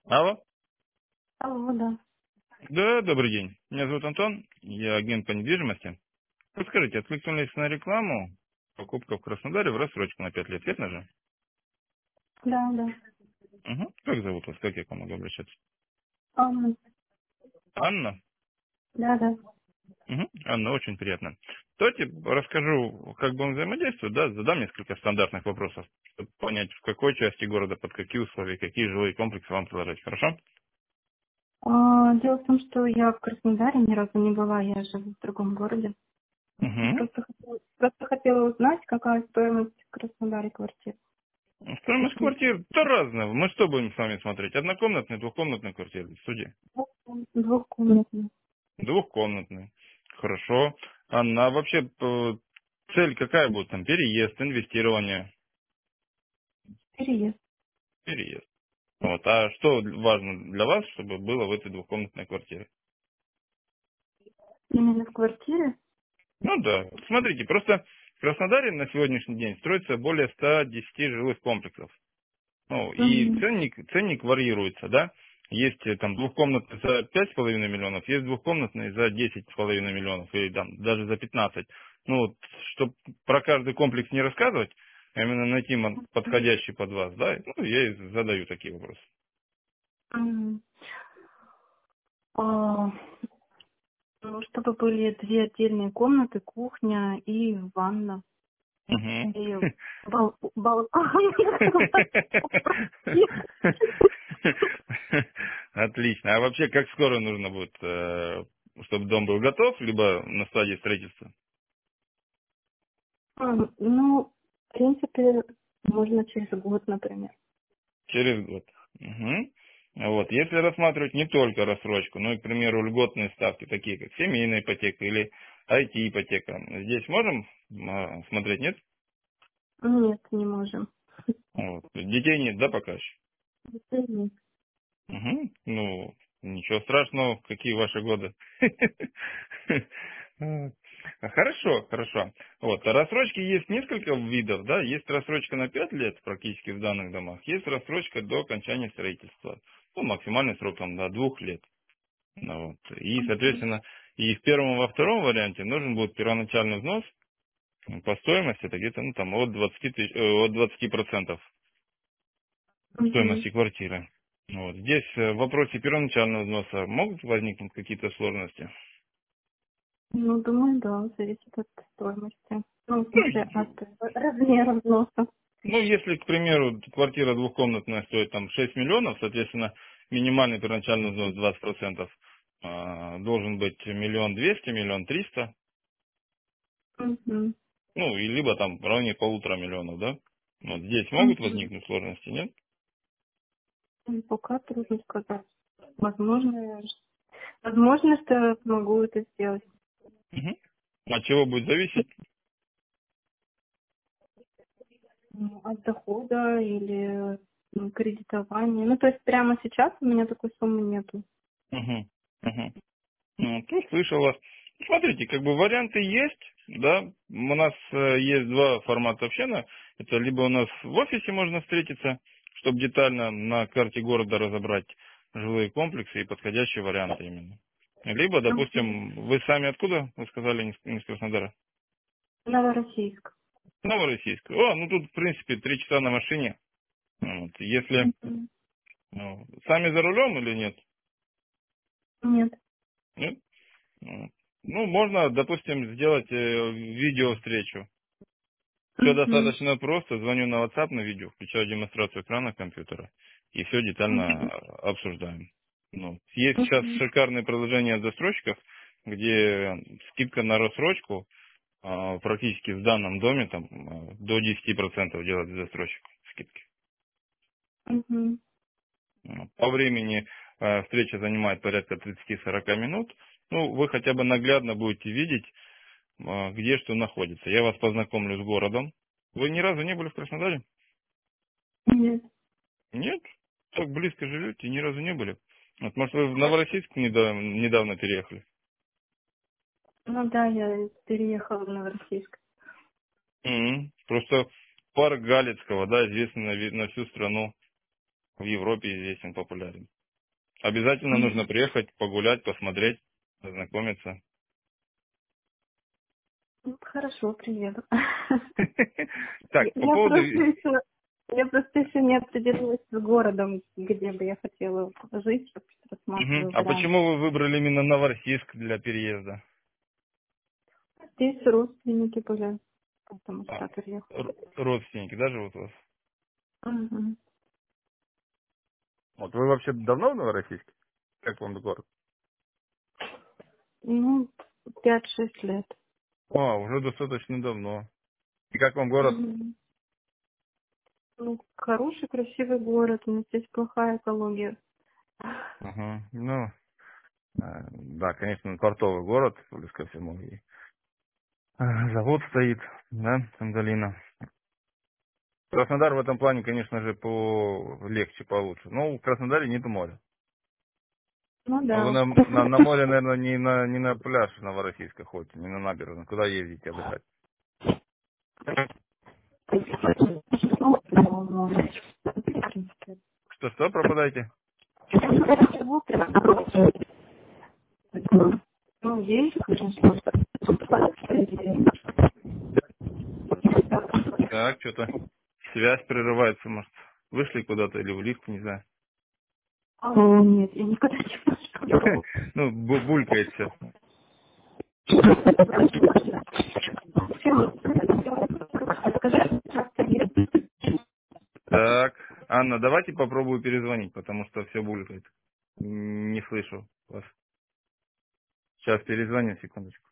Алло. Алло, да. Да, добрый день. Меня зовут Антон, я агент по недвижимости. Подскажите, откликнулись на рекламу покупка в Краснодаре в рассрочку на 5 лет, верно же? Да, да. Угу. Как зовут вас? Как я к вам могу обращаться? Ам, Анна? да, да. Угу. Анна, очень приятно. Давайте расскажу, как будем взаимодействовать, да, задам несколько стандартных вопросов, чтобы понять, в какой части города, под какие условия, какие жилые комплексы вам предложить, хорошо? Дело в том, что я в Краснодаре ни разу не была, я живу в другом городе. Угу. Просто хотела узнать, какая стоимость в Краснодаре квартир. Стоимость Какие? квартир то разная. Мы что будем с вами смотреть? Однокомнатные, двухкомнатные квартиры в суде? Двухкомнатные. Двухкомнатный. Хорошо. А вообще цель какая будет там? Переезд, инвестирование, Переезд. переезд. Вот. А что важно для вас, чтобы было в этой двухкомнатной квартире? Именно в квартире? Ну да. Смотрите, просто в Краснодаре на сегодняшний день строится более 110 жилых комплексов. Ну, и Угу. ценник варьируется, да. Есть там двухкомнатные за 5,5 миллионов, есть двухкомнатные за 10,5 миллионов, или там даже за 15. Ну, вот, чтобы про каждый комплекс не рассказывать, а именно найти подходящий под вас, да, ну, я и задаю такие вопросы. Угу. Ну, чтобы были две отдельные комнаты, кухня и ванна. Мгм. И балкон. Отлично. А вообще, как скоро нужно будет, чтобы дом был готов, либо на стадии строительства? Ну, в принципе, можно через год, например. Через год. Мгм. Вот. Если рассматривать не только рассрочку, но и, к примеру, льготные ставки, такие как семейная ипотека или IT-ипотека, здесь можем смотреть, нет? Нет, не можем. Вот. Детей нет, да, пока еще? Мгм. Мгм. Ну, ничего страшного, какие ваши годы. Хорошо, хорошо. Вот. А рассрочки есть несколько видов, да, есть рассрочка на 5 лет практически в данных домах, есть рассрочка до окончания строительства. Ну, максимальный срок там до 2 лет. Ну, вот. И, соответственно, и в первом, и во втором варианте нужен будет первоначальный взнос по стоимости, это где-то ну, там, от 20, от 20% Мгм. стоимости квартиры. Вот. Здесь в вопросе первоначального взноса могут возникнуть какие-то сложности? Ну, думаю, да, зависит от стоимости. Ну, в Ну, смысле, от размера взноса. ну, если, к примеру, квартира двухкомнатная стоит там 6 миллионов, соответственно, минимальный первоначальный взнос 20% должен быть 1 200 000, 1 300 000, Мгм. ну, и либо там в районе 1,5 миллиона, да? Вот здесь могут Мгм. возникнуть сложности, нет? Пока трудно сказать. Возможно, возможно, что смогу это сделать. Мгм. От чего будет зависеть? От дохода или кредитования. Ну, то есть прямо сейчас у меня такой суммы нету. Мгм. Мгм. Ну, то слышал вас. Смотрите, как бы варианты есть, да. У нас есть два формата общения. Это либо у нас в офисе можно встретиться, чтобы детально на карте города разобрать жилые комплексы и подходящие варианты именно. Либо, Мгм. допустим, вы сами откуда? Вы сказали, не из Краснодара. Новороссийск. Новороссийск. О, ну тут, в принципе, 3 часа на машине. Вот. Если Мгм. сами за рулем или нет? Нет. Нет? Ну, можно, допустим, сделать видео-встречу. Все Мгм. достаточно просто. Звоню на WhatsApp на видео, включаю демонстрацию экрана компьютера и все детально Мгм. обсуждаем. Ну, есть сейчас Мгм. шикарные предложения от застройщиков, где скидка на рассрочку практически в данном доме там, до 10% делает застройщик скидки. Мгм. По времени встреча занимает порядка 30-40 минут. Ну, вы хотя бы наглядно будете видеть, где что находится. Я вас познакомлю с городом. Вы ни разу не были в Краснодаре? Нет. Нет? Так близко живете, ни разу не были. Вот, может, вы в Новороссийск недавно переехали? Ну да, я переехала в Новороссийск. Просто парк Галицкого, да, известный на всю страну, в Европе известен, популярен. Обязательно нужно Мгм. приехать, погулять, посмотреть, познакомиться. Ну, хорошо, приеду. Так, по Я поводу... просто еще, я просто еще не определилась с городом, где бы я хотела жить, чтобы Мгм. рассматриваю А вариант. почему вы выбрали именно Новороссийск для переезда? Здесь родственники были, поэтому А, сюда переехала. родственники, да, живут у вас? Мгм. Вот вы вообще давно в Новороссийске? Как вам город? Ну, 5-6 лет. Уже достаточно давно. И как вам город? Мгм. Ну, хороший, красивый город, но здесь плохая экология. Ага. Ну, да, конечно, портовый город, плюс ко всему. И завод стоит, да, Сандалина. Краснодар в этом плане, конечно же, легче, получше. Но в Краснодаре нет моря. Ну А вы да. на море, наверное, не на пляж Новороссийска ходите, не на набережную. Куда ездите отдыхать? Что, пропадаете? Ну, есть, конечно. Так, что-то связь прерывается, может. Вышли куда-то или в лифт, не знаю. Нет, я никогда не слышала. Ну, булькает все. Так, Анна, давайте попробую перезвонить, потому что все булькает. Не слышу вас. Сейчас перезвоню, секундочку.